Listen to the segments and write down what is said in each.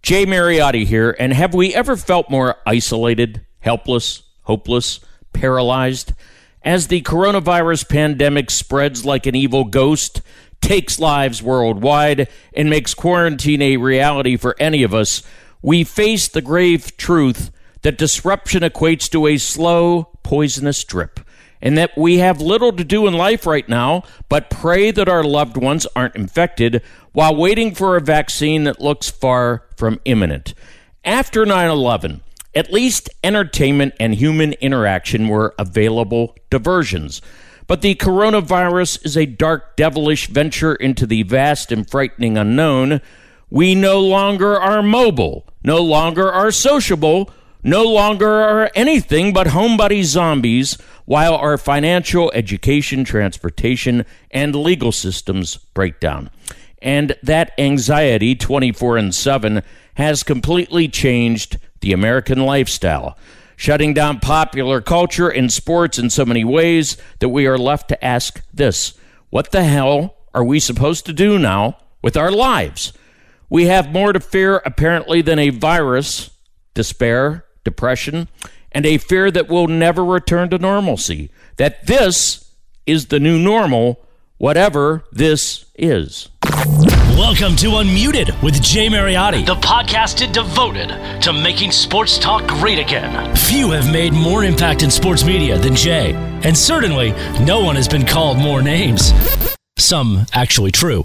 Jay Mariotti here, and have we ever felt more isolated, helpless, hopeless, paralyzed? As the coronavirus pandemic spreads like an evil ghost, takes lives worldwide, and makes quarantine a reality for any of us, we face the grave truth that disruption equates to a slow, poisonous drip, and that we have little to do in life right now but pray that our loved ones aren't infected while waiting for a vaccine that looks far from imminent. After 9/11, at least entertainment and human interaction were available diversions. But the coronavirus is a dark, devilish venture into the vast and frightening unknown. We no longer are mobile, no longer are sociable, no longer are anything but homebody zombies, while our financial, education, transportation, and legal systems break down. And that anxiety 24/7 has completely changed the American lifestyle, shutting down popular culture and sports in so many ways that we are left to ask this: what the hell are we supposed to do now with our lives? We have more to fear, apparently, than a virus, despair, depression, and a fear that we'll never return to normalcy, that this is the new normal, whatever this is. Welcome to Unmuted with Jay Mariotti, the podcast devoted to making sports talk great again. Few have made more impact in sports media than Jay, and certainly no one has been called more names. Some actually true.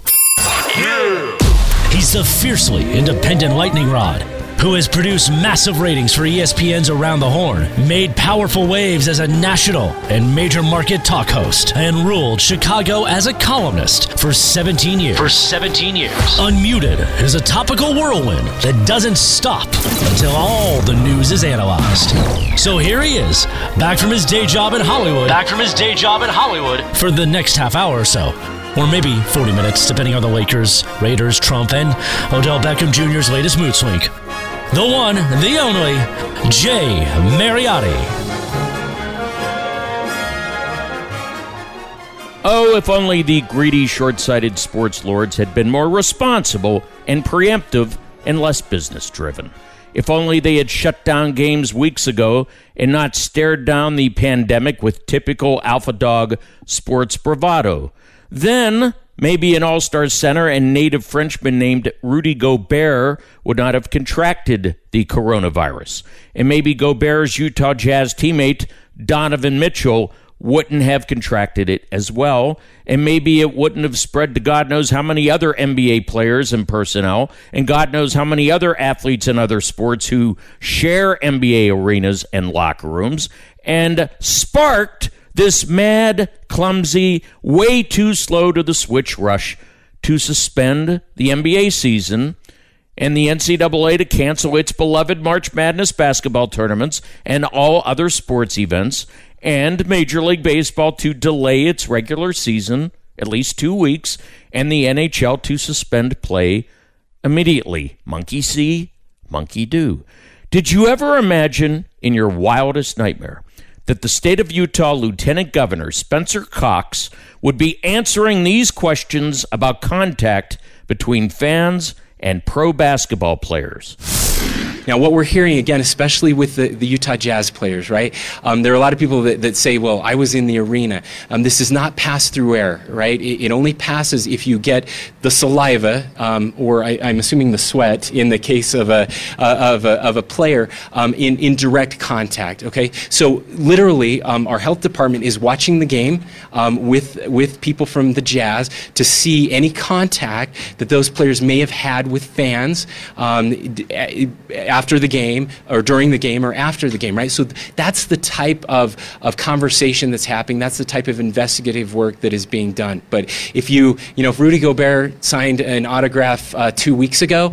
He's the fiercely independent lightning rod who has produced massive ratings for ESPN's Around the Horn, made powerful waves as a national and major market talk host, and ruled Chicago as a columnist for 17 years. Unmuted is a topical whirlwind that doesn't stop until all the news is analyzed. So here he is, back from his day job in Hollywood for the next half hour or so. Or maybe 40 minutes, depending on the Lakers, Raiders, Trump, and Odell Beckham Jr.'s latest mood swing. The one, the only, Jay Mariotti. Oh, if only the greedy, short-sighted sports lords had been more responsible and preemptive and less business-driven. If only they had shut down games weeks ago and not stared down the pandemic with typical alpha dog sports bravado. Then maybe an all-star center and native Frenchman named Rudy Gobert would not have contracted the coronavirus. And maybe Gobert's Utah Jazz teammate Donovan Mitchell wouldn't have contracted it as well. And maybe it wouldn't have spread to God knows how many other NBA players and personnel, and God knows how many other athletes in other sports who share NBA arenas and locker rooms, and sparked this mad, clumsy, way too slow to the switch rush to suspend the NBA season and the NCAA to cancel its beloved March Madness basketball tournaments and all other sports events, and Major League Baseball to delay its regular season at least 2 weeks, and the NHL to suspend play immediately. Monkey see, monkey do. Did you ever imagine in your wildest nightmare that the state of Utah Lieutenant Governor Spencer Cox would be answering these questions about contact between fans and pro basketball players? Now, what we're hearing, again, especially with the Utah Jazz players, right? There are a lot of people that say, well, I was in the arena. This is not pass-through air, right? It only passes if you get the saliva, or I'm assuming the sweat, in the case of a player, in direct contact, okay? So literally, our health department is watching the game with people from the Jazz to see any contact that those players may have had with fans after the game, or during the game, or after the game, right? So that's the type of conversation that's happening. That's the type of investigative work that is being done. But if if Rudy Gobert signed an autograph 2 weeks ago,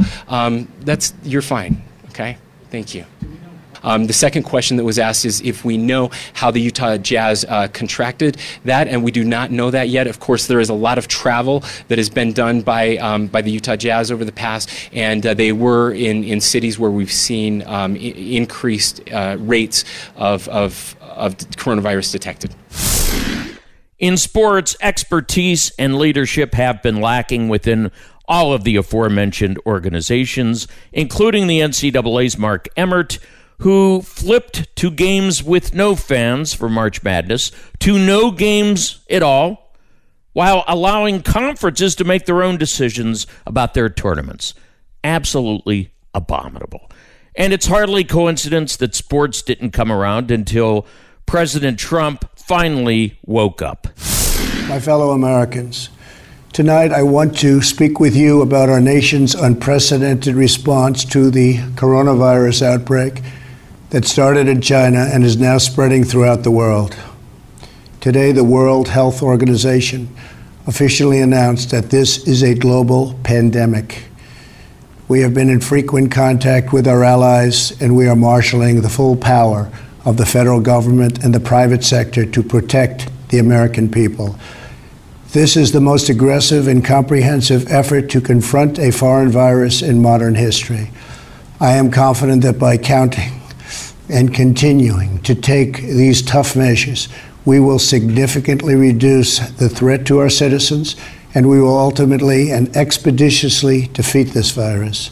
you're fine, okay? Thank you. The second question that was asked is if we know how the Utah Jazz contracted that, and we do not know that yet. Of course, there is a lot of travel that has been done by the Utah Jazz over the past, and they were in cities where we've seen increased rates of coronavirus detected. In sports, expertise and leadership have been lacking within all of the aforementioned organizations, including the NCAA's Mark Emmert, who flipped to games with no fans for March Madness to no games at all, while allowing conferences to make their own decisions about their tournaments. Absolutely abominable. And it's hardly coincidence that sports didn't come around until President Trump finally woke up. My fellow Americans, tonight I want to speak with you about our nation's unprecedented response to the coronavirus outbreak that started in China and is now spreading throughout the world. Today, the World Health Organization officially announced that this is a global pandemic. We have been in frequent contact with our allies, and we are marshaling the full power of the federal government and the private sector to protect the American people. This is the most aggressive and comprehensive effort to confront a foreign virus in modern history. I am confident that by counting and continuing to take these tough measures, we will significantly reduce the threat to our citizens, and we will ultimately and expeditiously defeat this virus.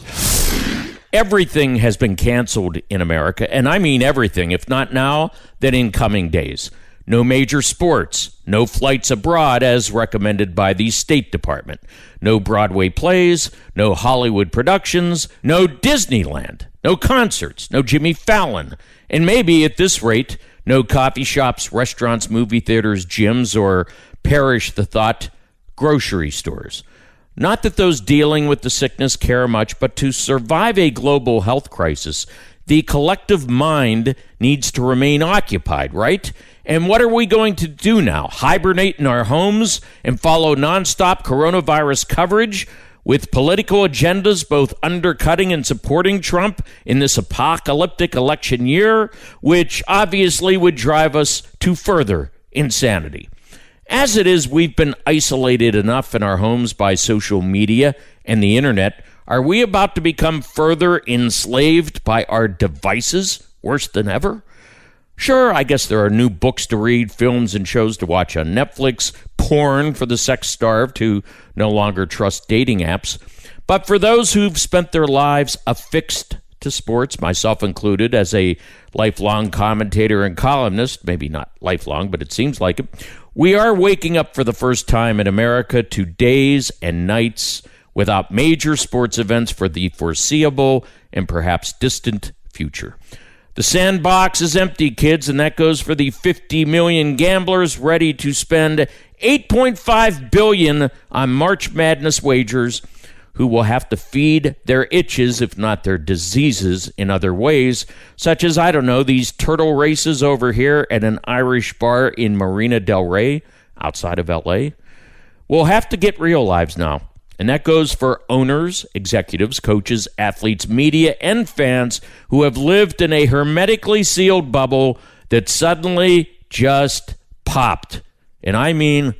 Everything has been canceled in America, and I mean everything, if not now, then in coming days. No major sports, no flights abroad as recommended by the State Department, no Broadway plays, no Hollywood productions, no Disneyland, no concerts, no Jimmy Fallon, and maybe at this rate, no coffee shops, restaurants, movie theaters, gyms, or perish the thought, grocery stores. Not that those dealing with the sickness care much, but to survive a global health crisis, the collective mind needs to remain occupied, right? And what are we going to do now? Hibernate in our homes and follow nonstop coronavirus coverage with political agendas both undercutting and supporting Trump in this apocalyptic election year, which obviously would drive us to further insanity. As it is, we've been isolated enough in our homes by social media and the internet. Are we about to become further enslaved by our devices, worse than ever? Sure, I guess there are new books to read, films and shows to watch on Netflix, porn for the sex-starved who no longer trust dating apps. But for those who've spent their lives affixed to sports, myself included, as a lifelong commentator and columnist, maybe not lifelong, but it seems like it, we are waking up for the first time in America to days and nights without major sports events for the foreseeable and perhaps distant future. The sandbox is empty, kids, and that goes for the 50 million gamblers ready to spend $8.5 billion on March Madness wagers, who will have to feed their itches, if not their diseases, in other ways, such as, I don't know, these turtle races over here at an Irish bar in Marina del Rey, outside of L.A. We'll have to get real lives now. And that goes for owners, executives, coaches, athletes, media, and fans who have lived in a hermetically sealed bubble that suddenly just popped. And I mean,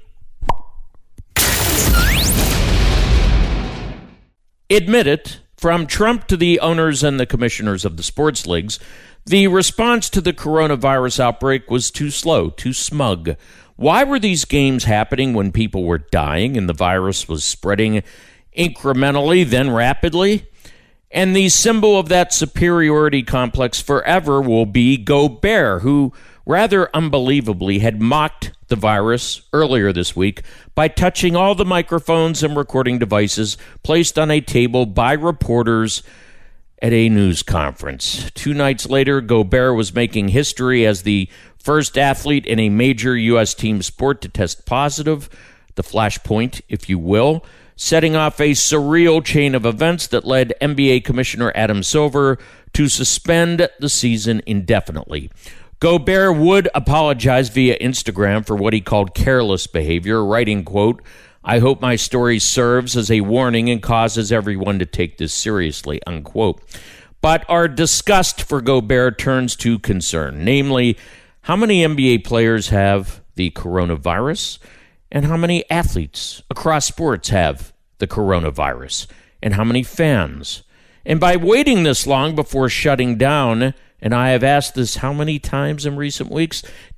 admit it, from Trump to the owners and the commissioners of the sports leagues, the response to the coronavirus outbreak was too slow, too smug. Why were these games happening when people were dying and the virus was spreading incrementally, then rapidly? And the symbol of that superiority complex forever will be Gobert, who rather unbelievably had mocked the virus earlier this week by touching all the microphones and recording devices placed on a table by reporters at a news conference. 2 nights later, Gobert was making history as the first athlete in a major U.S. team sport to test positive, the flashpoint, if you will, setting off a surreal chain of events that led NBA Commissioner Adam Silver to suspend the season indefinitely. Gobert would apologize via Instagram for what he called careless behavior, writing, quote, "I hope my story serves as a warning and causes everyone to take this seriously," unquote. But our disgust for Gobert turns to concern, namely, how many NBA players have the coronavirus, and how many athletes across sports have the coronavirus, and how many fans? And by waiting this long before shutting down, and I have asked this how many times in recent weeks,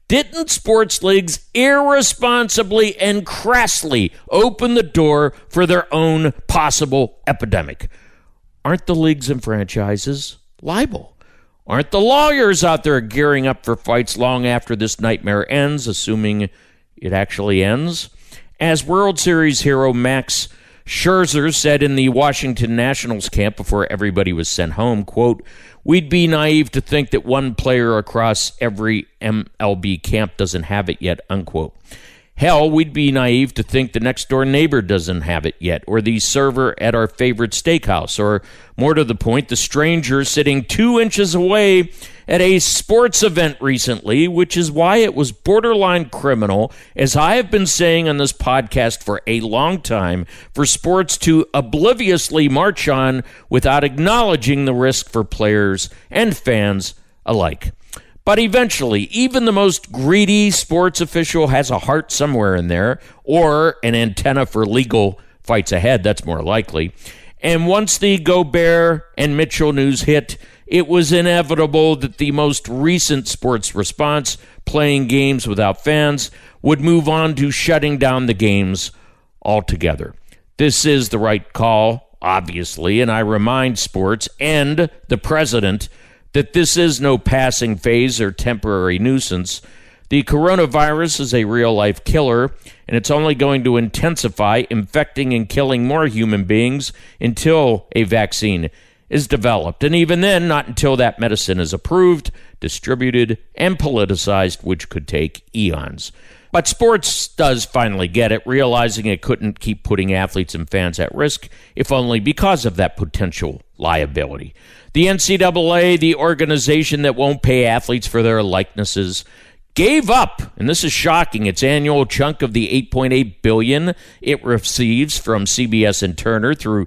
didn't sports leagues irresponsibly and crassly open the door for their own possible epidemic? Aren't the leagues and franchises liable? Aren't the lawyers out there gearing up for fights long after this nightmare ends, assuming it actually ends? As World Series hero Max Scherzer said in the Washington Nationals camp before everybody was sent home, quote, "We'd be naive to think that one player across every MLB camp doesn't have it yet," unquote. Hell, we'd be naive to think the next-door neighbor doesn't have it yet, or the server at our favorite steakhouse, or, more to the point, the stranger sitting 2 inches away at a sports event recently, which is why it was borderline criminal, as I have been saying on this podcast for a long time, for sports to obliviously march on without acknowledging the risk for players and fans alike. But eventually, even the most greedy sports official has a heart somewhere in there, or an antenna for legal fights ahead, that's more likely. And once the Gobert and Mitchell news hit, it was inevitable that the most recent sports response, playing games without fans, would move on to shutting down the games altogether. This is the right call, obviously, and I remind sports and the president that this is no passing phase or temporary nuisance. The coronavirus is a real-life killer, and it's only going to intensify, infecting and killing more human beings until a vaccine is developed. And even then, not until that medicine is approved, distributed, and politicized, which could take eons. But sports does finally get it, realizing it couldn't keep putting athletes and fans at risk, if only because of that potential liability. The NCAA, the organization that won't pay athletes for their likenesses, gave up, and this is shocking, its annual chunk of the $8.8 billion it receives from CBS and Turner through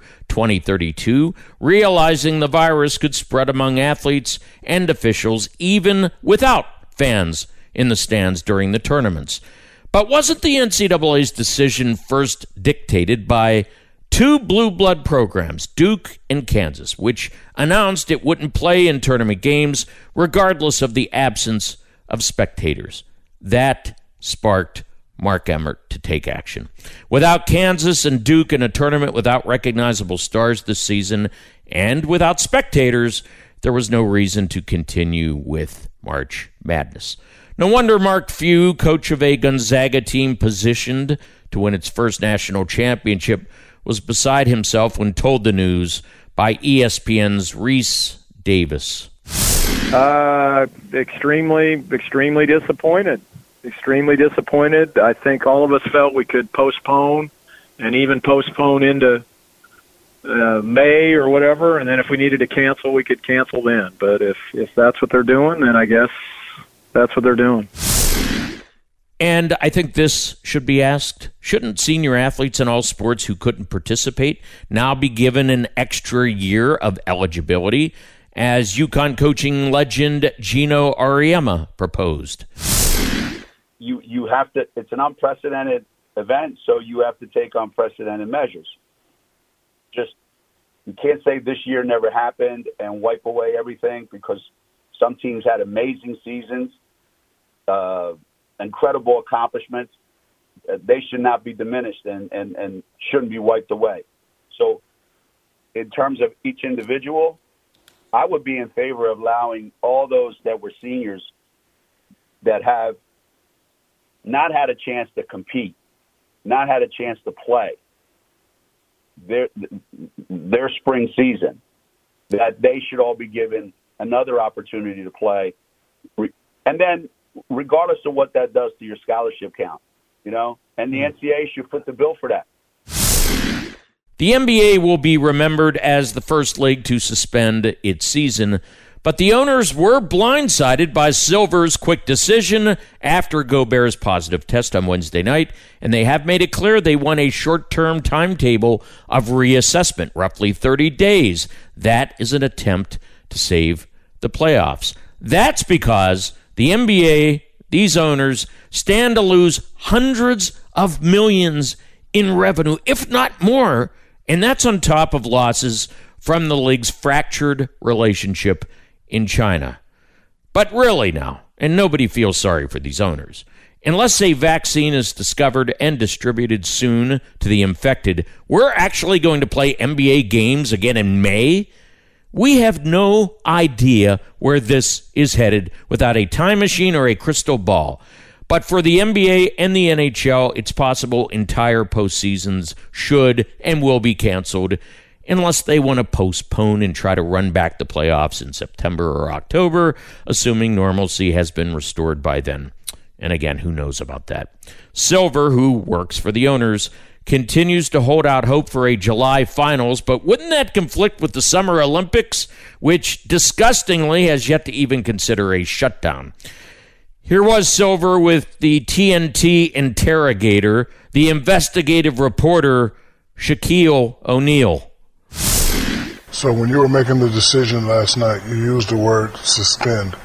2032, realizing the virus could spread among athletes and officials even without fans in the stands during the tournaments. But wasn't the NCAA's decision first dictated by two blue blood programs, Duke and Kansas, which announced it wouldn't play in tournament games regardless of the absence of spectators? That sparked Mark Emmert to take action. Without Kansas and Duke in a tournament without recognizable stars this season, and without spectators, there was no reason to continue with March Madness. No wonder Mark Few, coach of a Gonzaga team positioned to win its first national championship, was beside himself when told the news by ESPN's Reese Davis. Extremely disappointed. Extremely disappointed. I think all of us felt we could postpone and even postpone into May or whatever, and then if we needed to cancel, we could cancel then. But if that's what they're doing, then I guess that's what they're doing. And I think this should be asked. Shouldn't senior athletes in all sports who couldn't participate now be given an extra year of eligibility, as UConn coaching legend Gino Auriemma proposed? You have to. It's an unprecedented event, so you have to take unprecedented measures. Just, you can't say this year never happened and wipe away everything, because some teams had amazing seasons, incredible accomplishments. They should not be diminished and shouldn't be wiped away. So in terms of each individual, I would be in favor of allowing all those that were seniors that have not had a chance to compete, not had a chance to play their spring season, that they should all be given another opportunity to play. And then regardless of what that does to your scholarship count, and the NCAA should foot the bill for that. The NBA will be remembered as the first league to suspend its season, but the owners were blindsided by Silver's quick decision after Gobert's positive test on Wednesday night, and they have made it clear they want a short-term timetable of reassessment, roughly 30 days. That is an attempt to save the playoffs. That's because the NBA, these owners, stand to lose hundreds of millions in revenue, if not more, and that's on top of losses from the league's fractured relationship in China. But really now, and nobody feels sorry for these owners. Unless a vaccine is discovered and distributed soon to the infected, we're actually going to play NBA games again in May? We have no idea where this is headed without a time machine or a crystal ball. But for the NBA and the NHL, it's possible entire postseasons should and will be canceled unless they want to postpone and try to run back the playoffs in September or October, assuming normalcy has been restored by then. And again, who knows about that? Silver, who works for the owners, continues to hold out hope for a July finals, but wouldn't that conflict with the Summer Olympics, which disgustingly has yet to even consider a shutdown? Here was Silver with the TNT interrogator, the investigative reporter, Shaquille O'Neal. So when you were making the decision last night, you used the word suspend.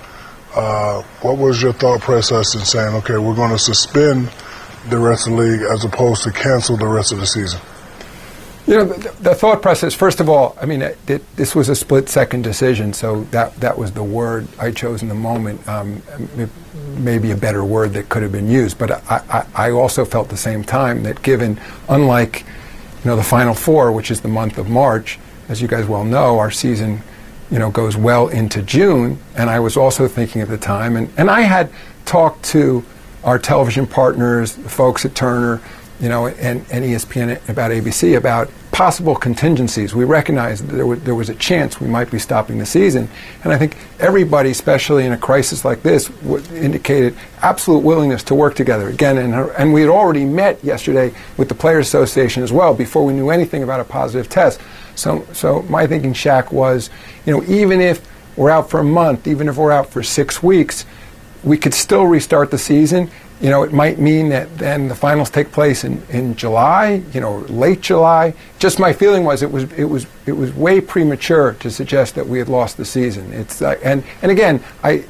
What was your thought process in saying, okay, we're going to suspend the rest of the league as opposed to cancel the rest of the season? You know, the thought process, first of all, I mean, this was a split-second decision, so that was the word I chose in the moment. Maybe a better word that could have been used. But I also felt at the same time that given, unlike, the Final Four, which is the month of March, as you guys well know, our season, goes well into June. And I was also thinking at the time, and I had talked to our television partners, the folks at Turner, and ESPN about ABC, about possible contingencies. We recognized that there was a chance we might be stopping the season. And I think everybody, especially in a crisis like this, indicated absolute willingness to work together. Again, and we had already met yesterday with the Players Association as well before we knew anything about a positive test. So my thinking, Shaq, was, even if we're out for a month, even if we're out for 6 weeks, we could still restart the season. It might mean that then the finals take place in July, late July. Just my feeling was it was way premature to suggest that we had lost the season. It's and again,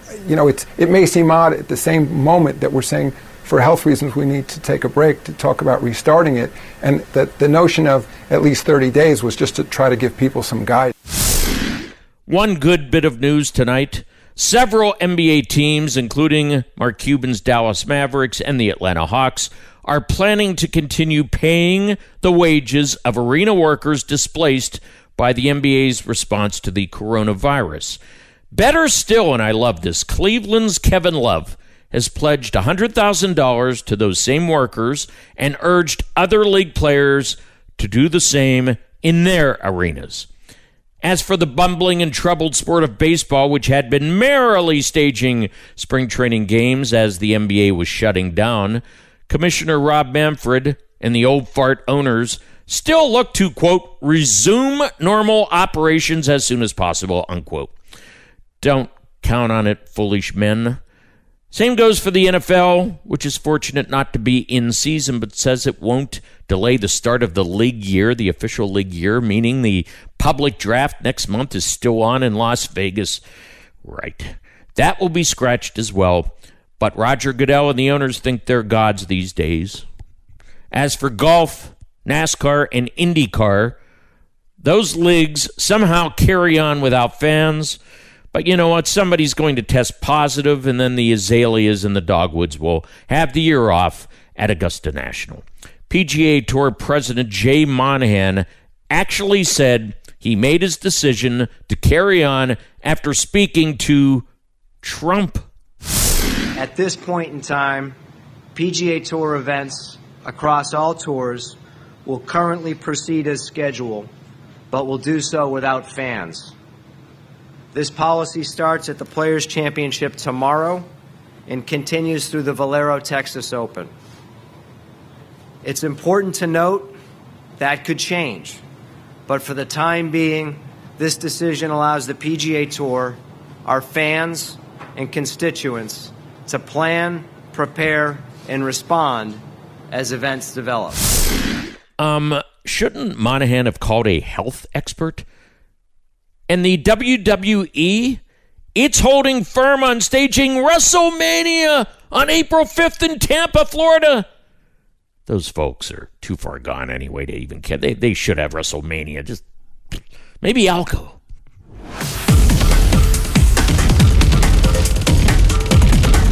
it may seem odd at the same moment that we're saying for health reasons we need to take a break to talk about restarting it, and that the notion of at least 30 days was just to try to give people some guidance. One good bit of news tonight. Several NBA teams, including Mark Cuban's Dallas Mavericks and the Atlanta Hawks, are planning to continue paying the wages of arena workers displaced by the NBA's response to the coronavirus. Better still, and I love this, Cleveland's Kevin Love has pledged $100,000 to those same workers and urged other league players to do the same in their arenas. As for the bumbling and troubled sport of baseball, which had been merrily staging spring training games as the NBA was shutting down, Commissioner Rob Manfred and the old fart owners still look to, quote, resume normal operations as soon as possible, unquote. Don't count on it, foolish men. Same goes for the NFL, which is fortunate not to be in season, but says it won't delay the start of the league year, the official league year, meaning the public draft next month is still on in Las Vegas. Right. That will be scratched as well. But Roger Goodell and the owners think they're gods these days. As for golf, NASCAR, and IndyCar, those leagues somehow carry on without fans. But you know what? Somebody's going to test positive, and then the azaleas and the dogwoods will have the year off at Augusta National. PGA Tour President Jay Monahan actually said he made his decision to carry on after speaking to Trump. At this point in time, PGA Tour events across all tours will currently proceed as scheduled, but will do so without fans. This policy starts at the Players' Championship tomorrow and continues through the Valero Texas Open. It's important to note that could change, but for the time being, this decision allows the PGA Tour, our fans, and constituents to plan, prepare, and respond as events develop. Shouldn't Monahan have called a health expert? And the WWE, it's holding firm on staging WrestleMania on April 5th in Tampa, Florida. Those folks are too far gone anyway to even care. They should have WrestleMania. Just maybe Alco.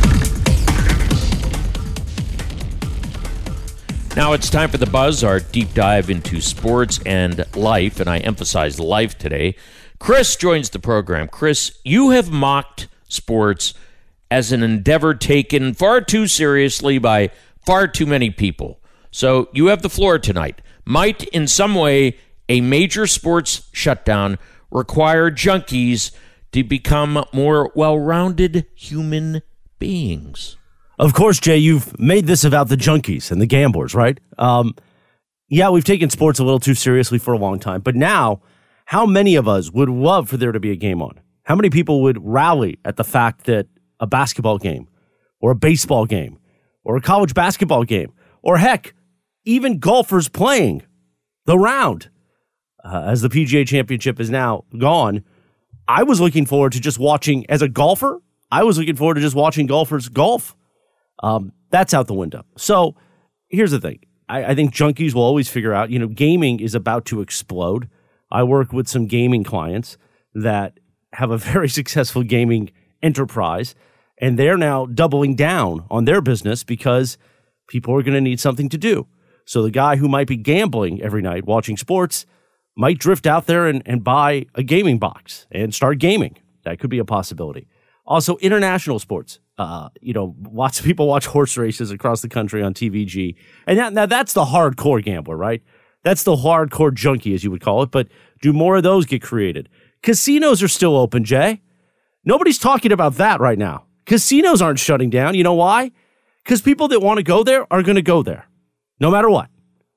it's time for The Buzz, our deep dive into sports and life, and I emphasize life today. Chris joins the program. Chris, you have mocked sports as an endeavor taken far too seriously by far too many people. So you have the floor tonight. Might, in some way, a major sports shutdown require junkies to become more well-rounded human beings? Of course, Jay, you've made this about the junkies and the gamblers, right? Yeah, we've taken sports a little too seriously for a long time, but now, how many of us would love for there to be a game on? How many people would rally at the fact that a basketball game or a baseball game or a college basketball game or, heck, even golfers playing the round, as the PGA Championship is now gone, I was looking forward to just watching, as a golfer, I was looking forward to just watching golfers golf. That's out the window. So here's the thing. I think junkies will always figure out, gaming is about to explode. I work with some gaming clients that have a very successful gaming enterprise, and they're now doubling down on their business because people are going to need something to do. So the guy who might be gambling every night watching sports might drift out there and buy a gaming box and start gaming. That could be a possibility. Also, international sports. Lots of people watch horse races across the country on TVG. And now that's the hardcore gambler, right? That's the hardcore junkie, as you would call it. But do more of those get created? Casinos are still open, Jay. Nobody's talking about that right now. Casinos aren't shutting down. You know why? Because people that want to go there are going to go there, no matter what.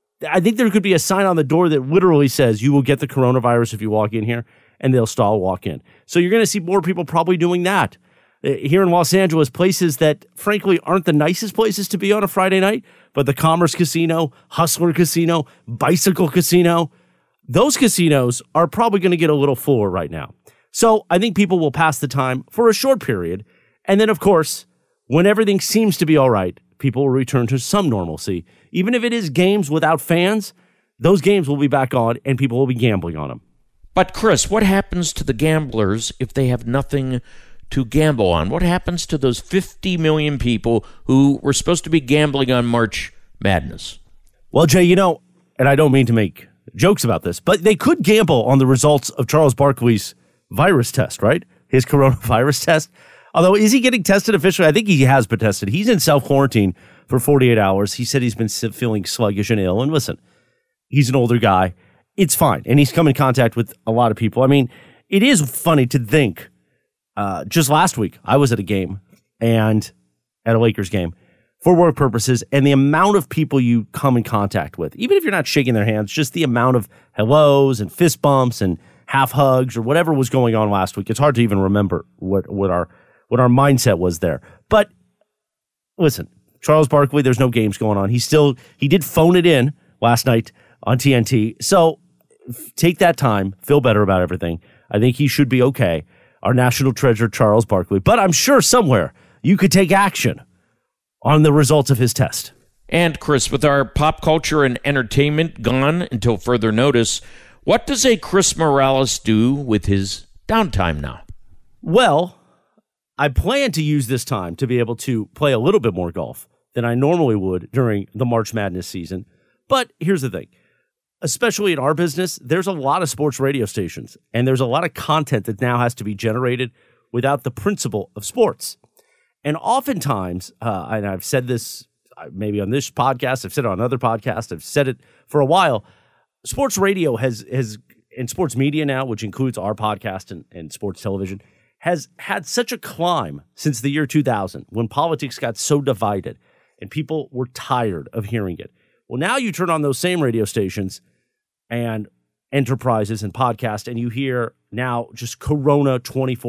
I think there could be a sign on the door that literally says you will get the coronavirus if you walk in here, and they'll stall walk in. So you're going to see more people probably doing that. Here in Los Angeles, places that, frankly, aren't the nicest places to be on a Friday night, but the Commerce Casino, Hustler Casino, Bicycle Casino, those casinos are probably going to get a little fuller right now. So I think people will pass the time for a short period. And then, of course, when everything seems to be all right, people will return to some normalcy. Even if it is games without fans, those games will be back on and people will be gambling on them. But, Chris, what happens to the gamblers if they have nothing to gamble on? What happens to those 50 million people who were supposed to be gambling on March Madness? Well, Jay, and I don't mean to make jokes about this, but they could gamble on the results of Charles Barkley's virus test, right? His coronavirus test. Although, is he getting tested officially? I think he has been tested. He's in self-quarantine for 48 hours. He said he's been feeling sluggish and ill. And listen, he's an older guy. It's fine. And he's come in contact with a lot of people. I mean, it is funny to think, just last week, I was at a game, and at a Lakers game, for work purposes, and the amount of people you come in contact with, even if you're not shaking their hands, just the amount of hellos and fist bumps and half hugs or whatever was going on last week. It's hard to even remember what our mindset was there. But listen, Charles Barkley, there's no games going on. He did phone it in last night on TNT. So take that time, feel better about everything. I think he should be okay. Our national treasure, Charles Barkley. But I'm sure somewhere you could take action on the results of his test. And, Chris, with our pop culture and entertainment gone until further notice, what does a Chris Morales do with his downtime now? Well, I plan to use this time to be able to play a little bit more golf than I normally would during the March Madness season. But here's the thing. Especially in our business, there's a lot of sports radio stations, and there's a lot of content that now has to be generated without the principle of sports. And oftentimes, and I've said this maybe on this podcast, I've said it on other podcasts, I've said it for a while, sports radio has and sports media now, which includes our podcast and sports television, has had such a climb since the year 2000 when politics got so divided and people were tired of hearing it. Well, now you turn on those same radio stations and enterprises and podcasts, and you hear now just Corona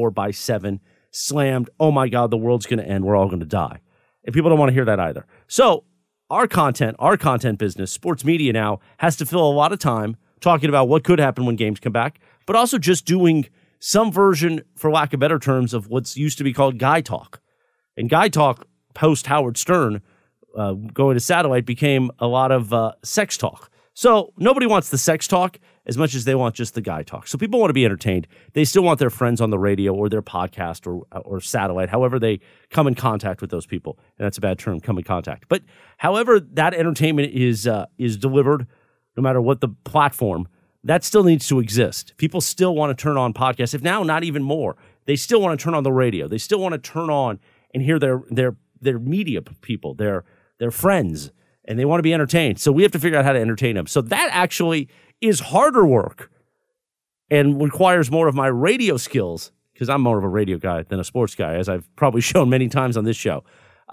24/7 slammed. Oh my God, the world's going to end. We're all going to die. And people don't want to hear that either. So our content business, sports media now has to fill a lot of time talking about what could happen when games come back, but also just doing some version, for lack of better terms, of what's used to be called Guy Talk. And Guy Talk, post Howard Stern going to satellite, became a lot of sex talk. So nobody wants the sex talk, as much as they want just the guy talk. So people want to be entertained. They still want their friends on the radio or their podcast or satellite, however they come in contact with those people. And that's a bad term, come in contact. But however that entertainment is delivered, no matter what the platform, that still needs to exist. People still want to turn on podcasts, if now not even more. They still want to turn on the radio. They still want to turn on and hear their media people, their friends, and they want to be entertained. So we have to figure out how to entertain them. So that actually is harder work and requires more of my radio skills, because I'm more of a radio guy than a sports guy, as I've probably shown many times on this show,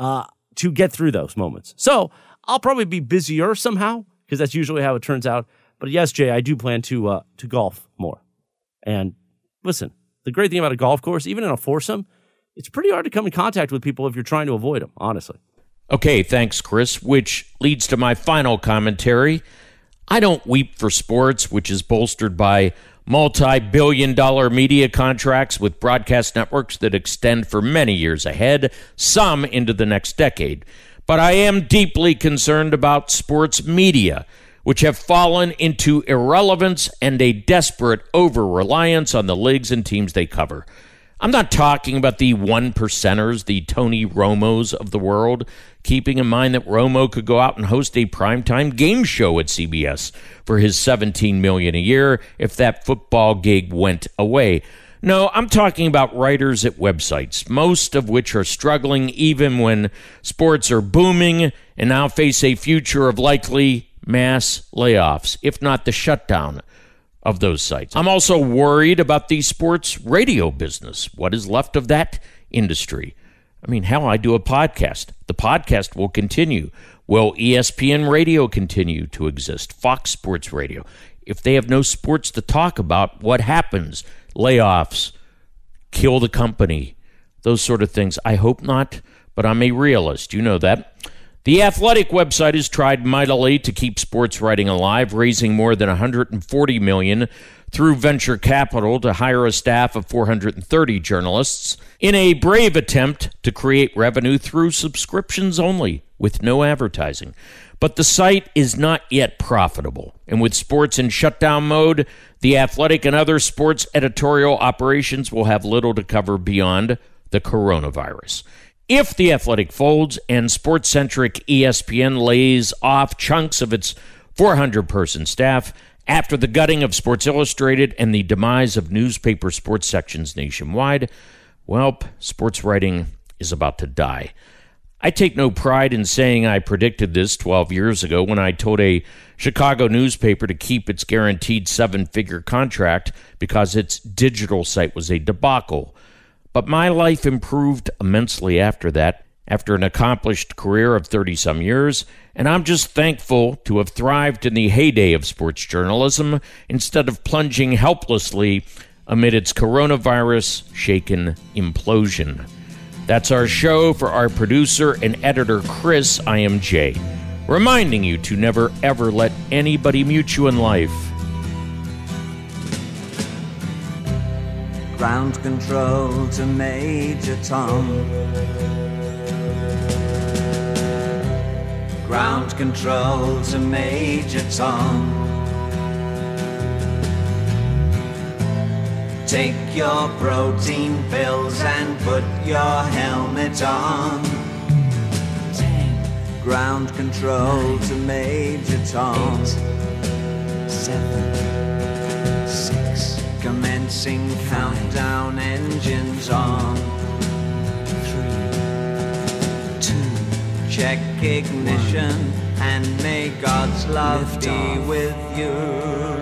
to get through those moments. So I'll probably be busier somehow, because that's usually how it turns out. But yes, Jay, I do plan to golf more. And listen, the great thing about a golf course, even in a foursome, it's pretty hard to come in contact with people if you're trying to avoid them, honestly. Okay, thanks, Chris, which leads to my final commentary. I don't weep for sports, which is bolstered by multi-billion-dollar media contracts with broadcast networks that extend for many years ahead, some into the next decade. But I am deeply concerned about sports media, which have fallen into irrelevance and a desperate over-reliance on the leagues and teams they cover. I'm not talking about the one percenters, the Tony Romos of the world, keeping in mind that Romo could go out and host a primetime game show at CBS for his $17 million a year if that football gig went away. No, I'm talking about writers at websites, most of which are struggling even when sports are booming and now face a future of likely mass layoffs, if not the shutdown of those sites. I'm also worried about the sports radio business. What is left of that industry? I mean, hell, I do a podcast. The podcast will continue. Will ESPN Radio continue to exist? Fox Sports Radio? If they have no sports to talk about, what happens? Layoffs, kill the company, those sort of things. I hope not, but I'm a realist. You know that. The Athletic website has tried mightily to keep sports writing alive, raising more than $140 million through venture capital to hire a staff of 430 journalists in a brave attempt to create revenue through subscriptions only, with no advertising. But the site is not yet profitable, and with sports in shutdown mode, the Athletic and other sports editorial operations will have little to cover beyond the coronavirus. If the Athletic folds and sports-centric ESPN lays off chunks of its 400-person staff after the gutting of Sports Illustrated and the demise of newspaper sports sections nationwide, well, sports writing is about to die. I take no pride in saying I predicted this 12 years ago when I told a Chicago newspaper to keep its guaranteed 7-figure contract because its digital site was a debacle. But my life improved immensely after that, after an accomplished career of 30-some years, and I'm just thankful to have thrived in the heyday of sports journalism instead of plunging helplessly amid its coronavirus-shaken implosion. That's our show. For our producer and editor, Chris, I am Jay, reminding you to never, ever let anybody mute you in life. Ground control to Major Tom. Ground control to Major Tom. Take your protein pills and put your helmet on. 10. Ground control 9, to Major Tom. 8, 7, 6. Commencing 5, countdown, engines on. 3, 2. Check ignition and may God's love be with you.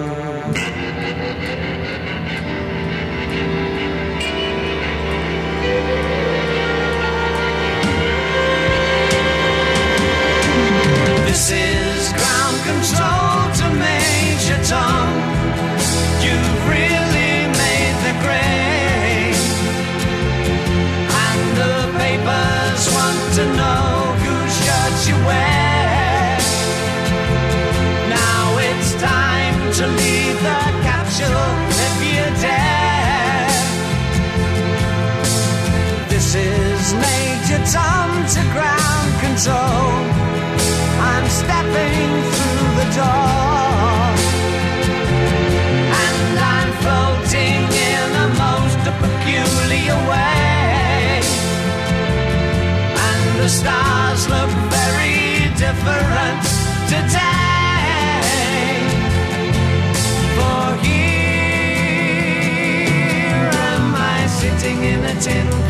This is ground control to Major Tom. You've really made the grade, and the papers want to know whose shirt you wear. Now it's time to leave the capsule if you dare. This is Major Tom to ground control. I'm stepping through the door. getting